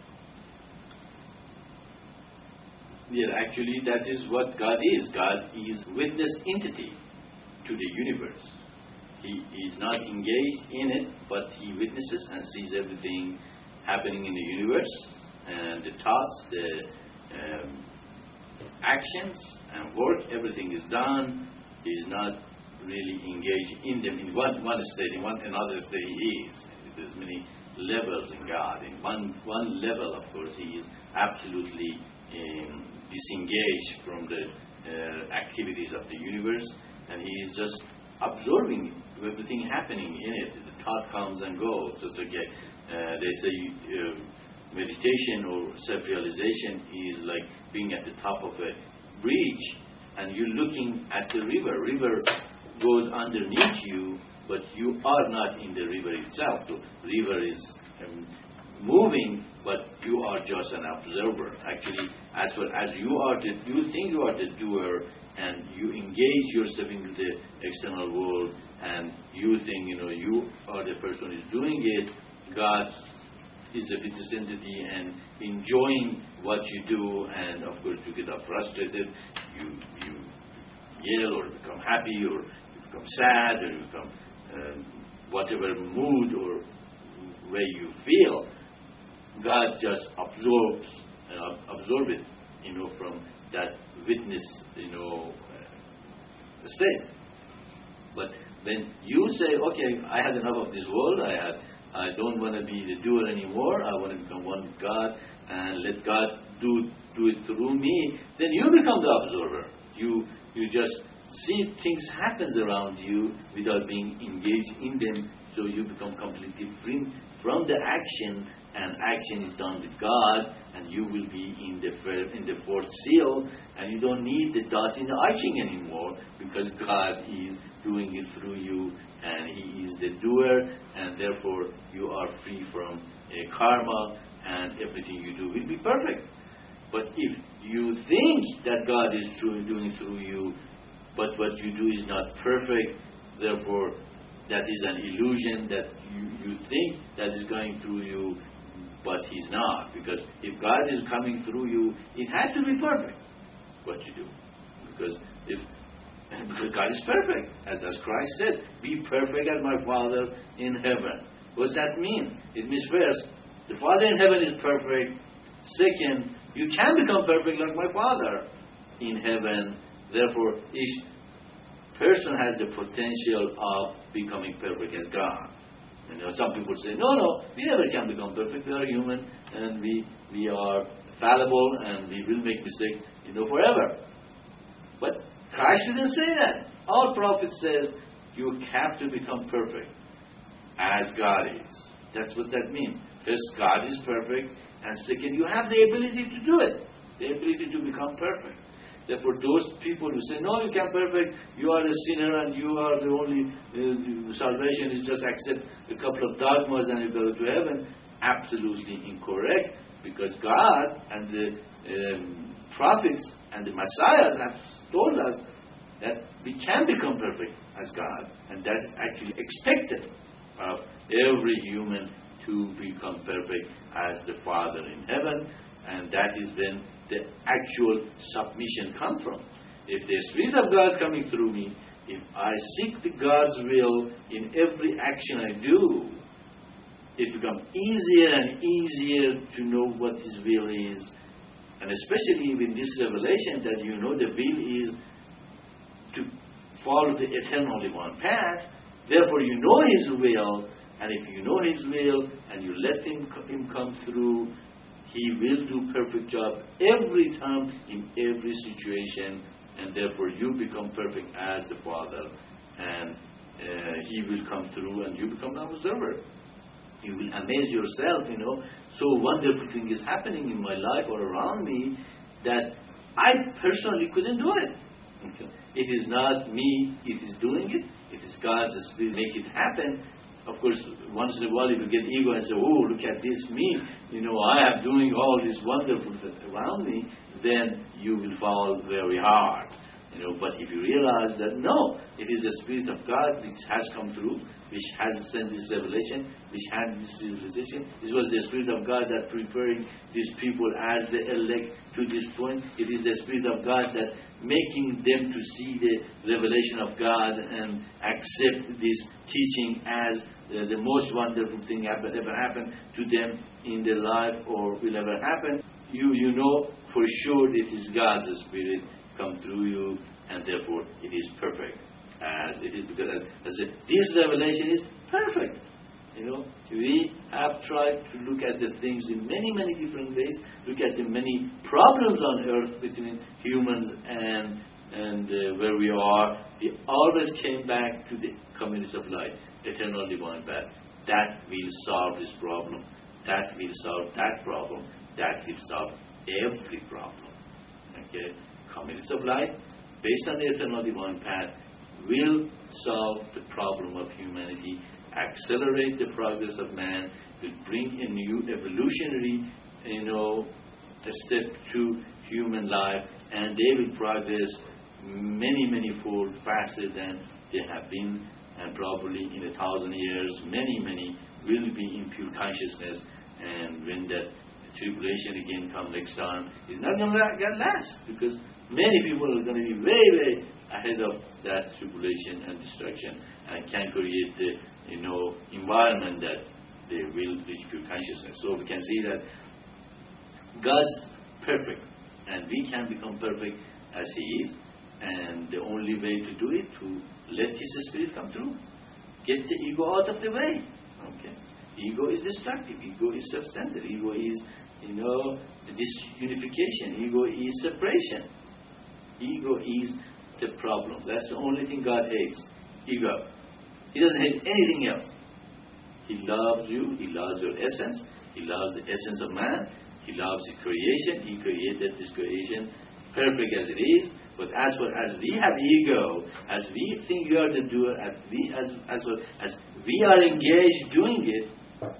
Yeah, actually that is what God is. God is witness entity to the universe. He is not engaged in it, but he witnesses and sees everything happening in the universe, and the thoughts, the um, actions and work, everything is done. He is not really engaged in them. In one one state, in one another state he is. There's many levels in God. In one one level, of course, he is absolutely um, disengaged from the uh, activities of the universe, and he is just absorbing everything happening in it. The thought comes and goes. Just like uh, they say, uh, meditation or self-realization is like being at the top of a bridge, and you're looking at the river. River goes underneath you, but you are not in the river itself. The river is um, moving, but you are just an observer. Actually, as well as you are, the, you think you are the doer, and you engage yourself into the external world, and you think, you know, you are the person who is doing it. God is a witness entity and enjoying what you do, and of course you get frustrated, you you yell or become happy or you become sad or you become um, whatever mood or way you feel. God just absorbs uh, absorb it, you know, from that witness, you know, uh, state. But when you say, okay, I had enough of this world, I had, I don't want to be the doer anymore, I want to become one with God and let God do do it through me, then you become the observer. You you just see things happens around you without being engaged in them, so you become completely free from the action, and action is done with God, and you will be in the in the fourth seal, and you don't need the dot in the I Ching anymore, because God is doing it through you, and He is the doer, and therefore you are free from a karma, and everything you do will be perfect. But if you think that God is true, doing through you, but what you do is not perfect, therefore that is an illusion that you, you think that is going through you, but He's not. Because if God is coming through you, it has to be perfect, what you do. Because if because God is perfect. As, as Christ said, be perfect as my Father in heaven. What does that mean? It means first, the Father in heaven is perfect. Second, you can become perfect like my Father in heaven. Therefore, each person has the potential of becoming perfect as God. You know, some people say, no, no, we never can become perfect. We are human, and we we are fallible, and we will make mistakes, you know, forever. But Christ didn't say that. All prophets says you have to become perfect as God is. That's what that means. First, God is perfect, and second, you have the ability to do it, the ability to become perfect. Therefore, those people who say, no, you can't perfect, you are a sinner and you are the only uh, salvation is just accept a couple of dogmas and you go to heaven, absolutely incorrect, because God and the um, prophets and the messiahs have told us that we can become perfect as God, and that's actually expected of every human to become perfect as the Father in heaven, and that is when the actual submission comes from. If the Spirit of God is coming through me, if I seek the God's will in every action I do, it becomes easier and easier to know what His will is. And especially with this revelation that you know the will is to follow the eternally one path, therefore you know His will, and if you know His will and you let Him, him come through, He will do perfect job every time in every situation, and therefore you become perfect as the Father, and uh, He will come through and you become an observer. You will amaze yourself, you know, so wonderful thing is happening in my life or around me that I personally couldn't do it. Okay. It is not me, it is doing it. It is God's Spirit make it happen. Of course, once in a while you will get ego and say, oh, look at this, me. You know, I am doing all this wonderful thing around me. Then you will fall very hard. You know, but if you realize that, no, it is the Spirit of God which has come through, which has sent this revelation, which had this realization. It was the Spirit of God that preparing these people as the elect to this point. It is the Spirit of God that making them to see the revelation of God and accept this teaching as uh, the most wonderful thing ever, ever happened to them in their life or will ever happen. You, you know for sure it is God's Spirit come through you, and therefore it is perfect as it is, because as, as a, this revelation is perfect. You know, we have tried to look at the things in many, many different ways, look at the many problems on earth between humans and and uh, where we are. We always came back to the community of light, eternal divine path. That will solve this problem. That will solve that problem. That will solve every problem. Okay? Communities of light, based on the eternal divine path, will solve the problem of humanity, accelerate the progress of man, will bring a new evolutionary, you know, a step to human life, and they will progress many, many fold faster than they have been, and probably in a thousand years, many, many will be in pure consciousness, and when that tribulation again come next time, it's not going to last, because many people are going to be way, way ahead of that tribulation and destruction, and can create the, you know, environment that they will reach pure consciousness. So we can see that God's perfect, and we can become perfect as He is, and the only way to do it, to let His Spirit come through. Get the ego out of the way. Okay. Ego is destructive. Ego is self-centered. Ego is, you know, disunification. Ego is separation. Ego is the problem. That's the only thing God hates. Ego. He doesn't hate anything else. He loves you. He loves your essence. He loves the essence of man. He loves the creation. He created this creation perfect as it is. But as far as we have ego, as we think we are the doer, as we as as well as we are engaged doing it,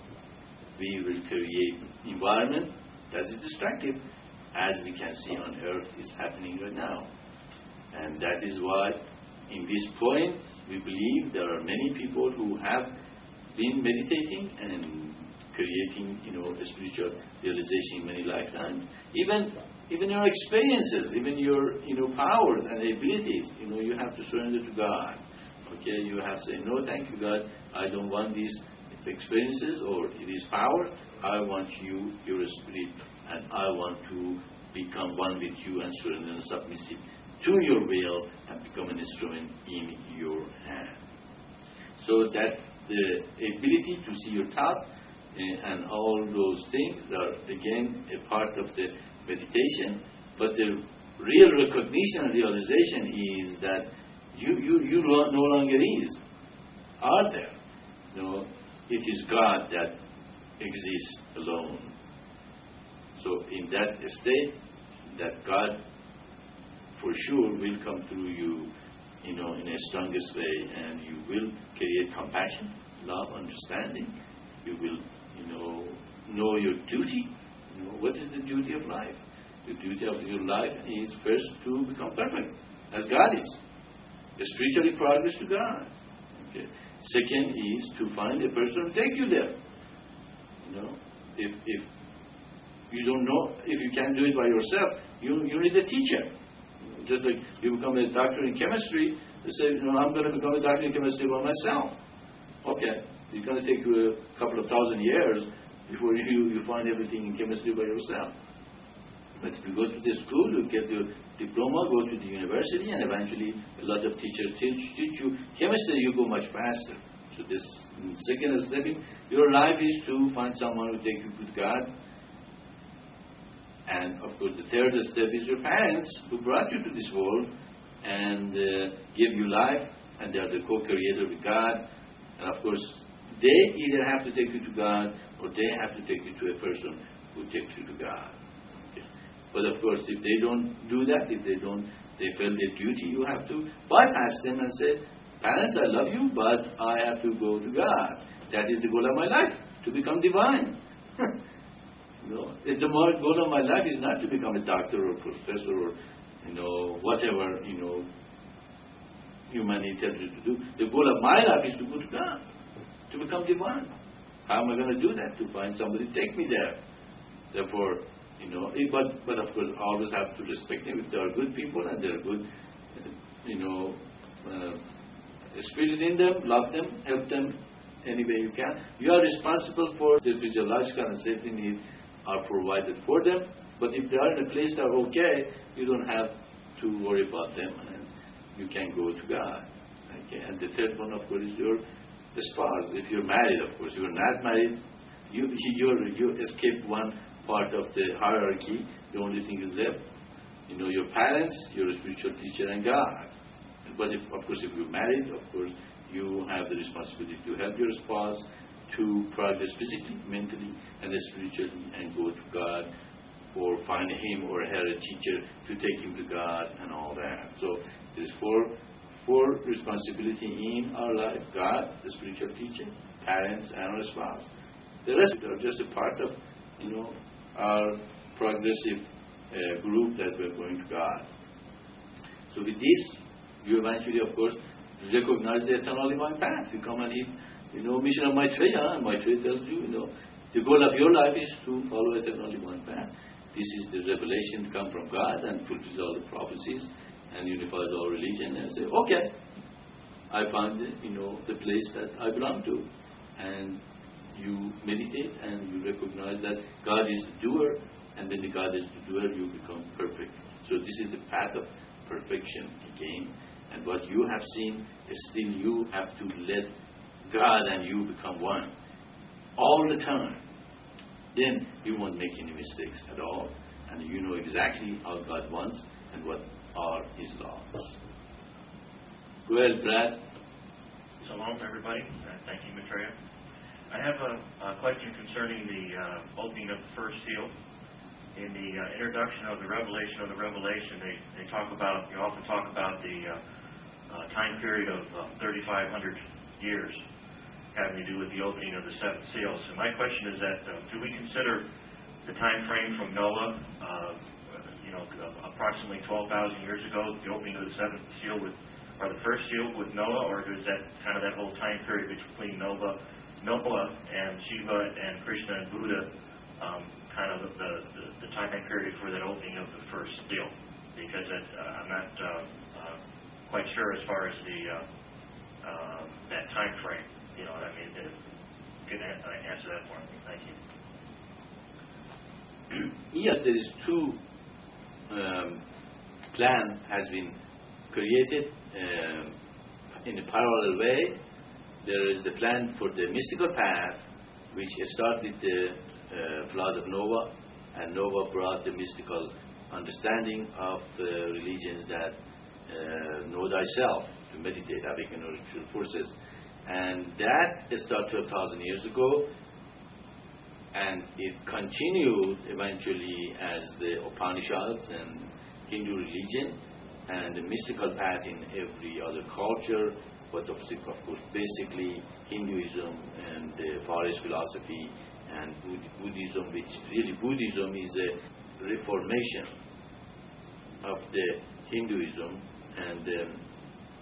we will create environment that is destructive, as we can see on earth is happening right now. And that is why in this point we believe there are many people who have been meditating and creating, you know, a spiritual realization in many lifetimes. Even even your experiences, even your, you know, powers and abilities, you know, you have to surrender to God. Okay, you have to say, no, thank you, God. I don't want these experiences or these powers. I want you, your spirit, and I want to become one with you and surrender and submissive to your will and become an instrument in your hand. So that the ability to see your thought uh, and all those things are again a part of the meditation, but the real recognition and realization is that you you you no longer is are there. You know, it is God that exists alone. So in that state, that God for sure will come through you, you know, in a strongest way, and you will create compassion, love, understanding. You will, you know, know your duty. You know, what is the duty of life? The duty of your life is first to become perfect, as God is. spiritually progress to God. Okay. Second is to find a person to take you there. You know, if if you don't know, if you can't do it by yourself, you you need a teacher. Just like you become a doctor in chemistry, you say, you know, I'm going to become a doctor in chemistry by myself. Okay, it's going to take you a couple of thousand years before you, you find everything in chemistry by yourself. But if you go to the school, you get your diploma, go to the university, and eventually a lot of teachers teach, teach you chemistry, you go much faster. So this second step in your life is to find someone who take you to God. And of course the third step is your parents who brought you to this world and uh, give you life, and they are the co-creator with God. And of course they either have to take you to God or they have to take you to a person who takes you to God. Okay. But of course if they don't do that, if they don't, they fail their duty, you have to bypass them and say, parents, I love you, but I have to go to God. That is the goal of my life, to become divine. You know, if the goal of my life is not to become a doctor or professor or, you know, whatever, you know, humanity tells you to do. The goal of my life is to go to God, to become divine. How am I going to do that? To find somebody to take me there. Therefore, you know, but, but of course, I always have to respect them if they are good people and they are good, you know, uh, spirit in them, love them, help them any way you can. You are responsible for the physiological and safety needs are provided for them, but if they are in a place that are okay, you don't have to worry about them and you can go to God. Okay? And the third one, of course, is your spouse. If you're married, of course, if you're not married, you you you escape one part of the hierarchy. The only thing is left, you know, your parents, your spiritual teacher, and God. But if, of course, if you're married, of course, you have the responsibility to help your spouse to progress physically, mentally, and spiritually, and go to God, or find him or her a teacher to take him to God, and all that. So there's four, four responsibility in our life: God, the spiritual teacher, parents, and our spouse. The rest are just a part of, you know, our progressive uh, group that we're going to God. So with this, you eventually, of course, recognize the eternal divine path. You come and eat, you know, mission of Maitreya, and Maitreya tells you, you know, the goal of your life is to follow eternal divine path. This is the revelation to come from God and fulfills all the prophecies and unifies all religion, and say, okay, I found, you know, the place that I belong to. And you meditate and you recognize that God is the doer, and when the God is the doer, you become perfect. So this is the path of perfection again. And what you have seen is still you have to let God and you become one all the time. Then you won't make any mistakes at all, and you know exactly how God wants and what are His laws. Go ahead, Brad. Shalom, everybody. Uh, thank you, Maitreya. I have a, a question concerning the uh, opening of the first seal. In the uh, introduction of the revelation of the revelation, they, they talk about, you often talk about the uh, uh, time period of uh, thirty-five hundred years having to do with the opening of the seventh seal. So my question is that, uh, do we consider the time frame from Noah, uh, you know, approximately twelve thousand years ago, the opening of the seventh seal with, or the first seal with Noah, or is that kind of that whole time period between Noah, Noah and Shiva and Krishna and Buddha, um, kind of the, the, the time period for that opening of the first seal? Because that, uh, I'm not uh, uh, quite sure as far as the uh, uh, that time frame. You know what I mean? If you can answer that for me. Thank you. Yes, there is two um, plan has been created um, in a parallel way. There is the plan for the mystical path, which started with the uh, flood of Noah, and Noah brought the mystical understanding of uh, religions that uh, know thyself, to meditate, awaken your spiritual forces. And that started twelve thousand years ago, and it continued eventually as the Upanishads and Hindu religion and the mystical path in every other culture, but of course basically Hinduism and the forest philosophy and Buddhism, which really Buddhism is a reformation of the Hinduism, and um,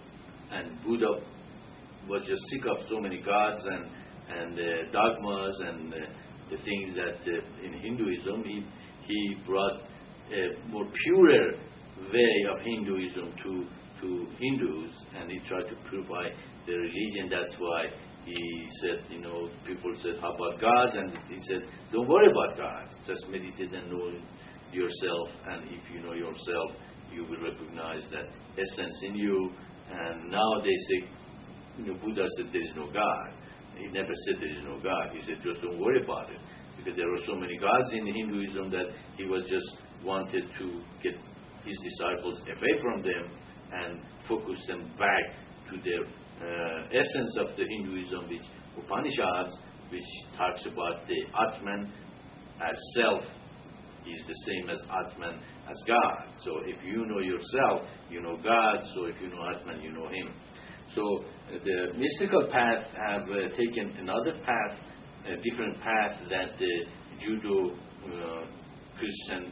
and Buddha was just sick of so many gods and and uh, dogmas and uh, the things that uh, in Hinduism he he brought a more purer way of Hinduism to to Hindus, and he tried to purify the religion. That's why he said, you know, people said, how about gods? And he said, don't worry about gods. Just meditate and know yourself. And if you know yourself, you will recognize that essence in you. And now they say, you know, Buddha said there is no God. He never said there is no God. He said, just don't worry about it. Because there were so many gods in Hinduism that he was just wanted to get his disciples away from them and focus them back to their uh, essence of the Hinduism, which Upanishads, which talks about the Atman as self, is the same as Atman as God. So if you know yourself, you know God. So if you know Atman, you know Him. So uh, the mystical path have uh, taken another path, a different path that the Judo, uh, Christian,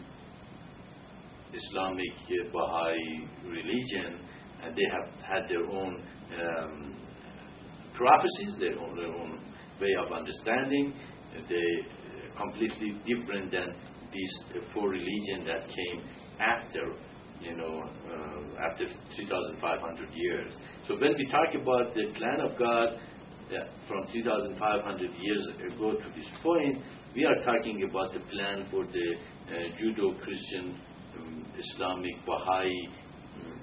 Islamic, uh, Baha'i religion, and they have had their own um, prophecies, their own, their own way of understanding. They uh, completely different than these uh, four religions that came after, you know, uh, after three thousand five hundred years. So when we talk about the plan of God uh, from three thousand five hundred years ago to this point, we are talking about the plan for the uh, Judo-Christian, um, Islamic, Baha'i um,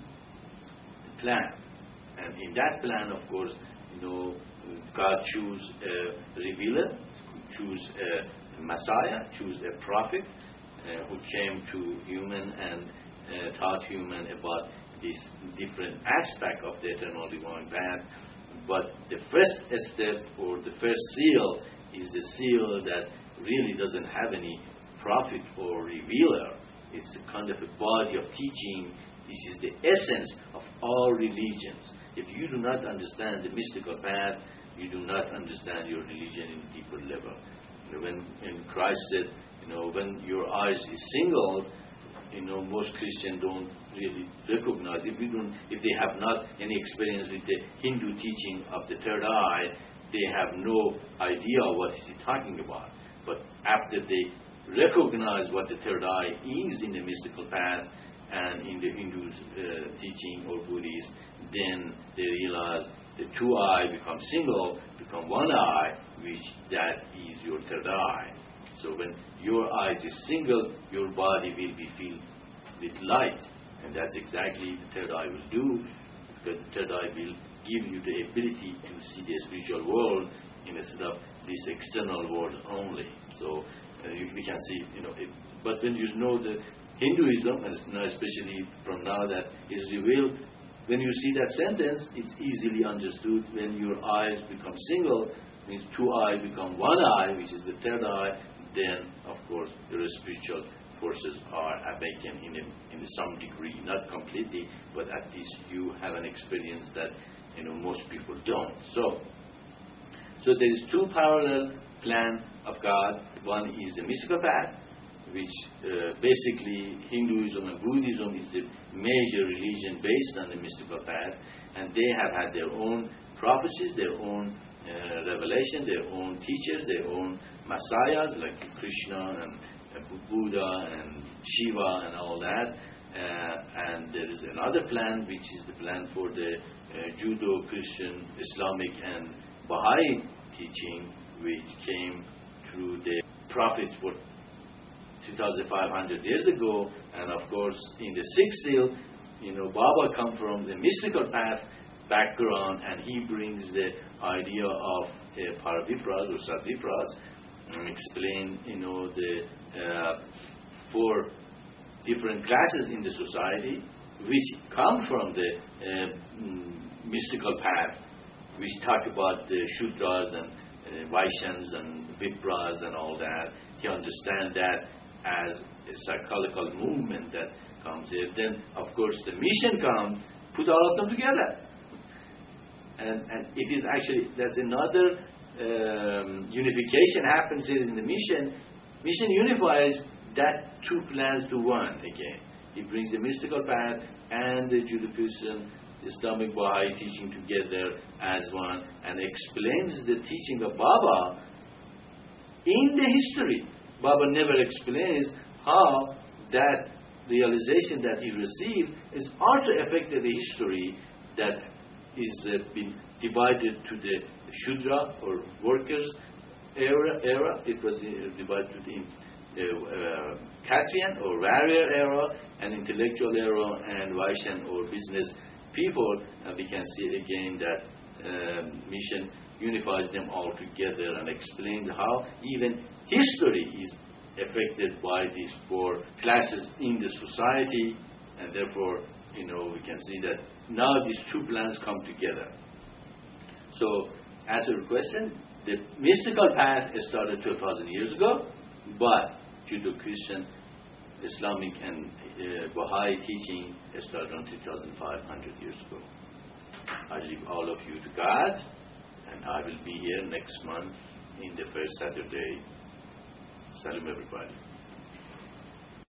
plan. And in that plan, of course, you know, God choose a revealer, choose a Messiah, choose a prophet uh, who came to human and uh, taught human about this different aspect of the eternal divine path. But the first step or the first seal is the seal that really doesn't have any prophet or revealer. It's a kind of a body of teaching. This is the essence of all religions. If you do not understand the mystical path, you do not understand your religion in a deeper level. You know, when, when Christ said, you know, when your eyes is single, you know, most Christians don't really recognize. If you don't, if they have not any experience with the Hindu teaching of the third eye, they have no idea what is he talking about. But after they recognize what the third eye is in the mystical path and in the Hindu uh, teaching or Buddhist, then they realize the two eye become single, become one eye, which that is your third eye. So when your eye is single, your body will be filled with light. And that's exactly the third eye will do, because the third eye will give you the ability to see the spiritual world instead of this external world only. So uh, you, we can see, you know, it, but when you know the Hinduism, and especially from now that is revealed, when you see that sentence, it's easily understood. When your eyes become single, means two eyes become one eye, which is the third eye, then, of course, your spiritual forces are awakened in, a, in some degree, not completely, but at least you have an experience that, you know, most people don't. So, so there is two parallel plan of God. One is the mystical path, which uh, basically Hinduism and Buddhism is the major religion based on the mystical path, and they have had their own prophecies, their own uh, revelation, their own teachers, their own messiahs like Krishna and uh, Buddha and Shiva and all that. Uh, and there is another plan, which is the plan for the uh, Judo-Christian, Islamic and Baha'i teaching, which came through the prophets for two thousand five hundred years ago. And of course, in the sixth seal, you know, Baba come from the mystical path background, and he brings the idea of uh, Paravipras or Satvipras, and explain, you know, the uh, four different classes in the society which come from the uh, mm, mystical path, which talk about the Shudras and uh, Vaishyas and Vipras and all that. You understand that as a psychological movement that comes here. Then, of course, the mission comes, put all of them together. And, and it is actually, that's another um, unification happens here in the mission. Mission unifies that two plans to one again. It brings the mystical path and the Judeo-Christian, Islamic Baha'i teaching together as one and explains the teaching of Baba in the history. Baba never explains how that realization that he received is also affected the history that is uh, been divided to the Shudra or workers era. era. It was uh, divided in uh, uh, Khatriyan or warrior era and intellectual era and Vaishyan or business people. And we can see again that um, mission unifies them all together and explains how even history is affected by these four classes in the society, and therefore, you know, we can see that now these two plans come together. So, answer your question, the mystical path started two thousand years ago, but Judeo-Christian, Islamic, and uh, Baha'i teaching started on two thousand five hundred years ago. I leave all of you to God, and I will be here next month in the first Saturday. Salam everybody.